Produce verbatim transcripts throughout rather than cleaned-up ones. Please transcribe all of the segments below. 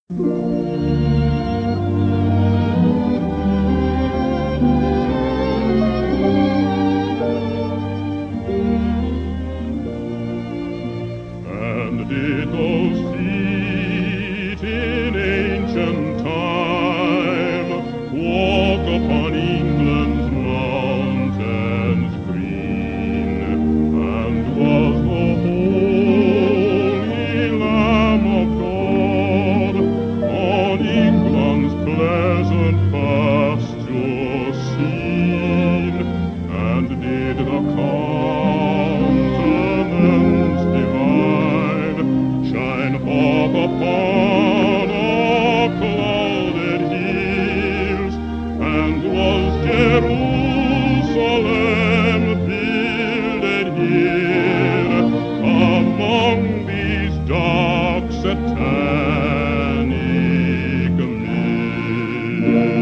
And did those feet in ancient time walk upon England's mountains green? And was the holy Lamb of God on England's pleasant pasture seen? And did the countenance divine shine forth upon our clouded hills? And was Jerusalem builded here among these dark satanic mills?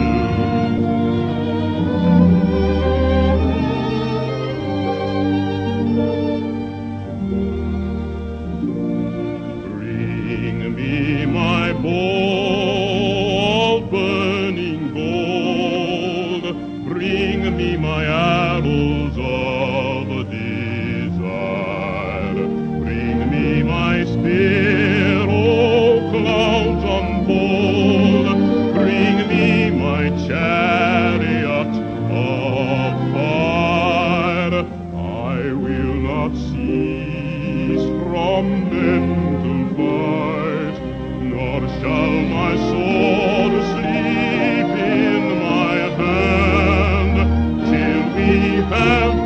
Bring me my bowl of burning gold, bring me my arrows of desire, bring me my spear, O clouds unfold, bring me my chariot of fire. I will not cease from mental fight, nor shall my sword sleep in my hand, till we have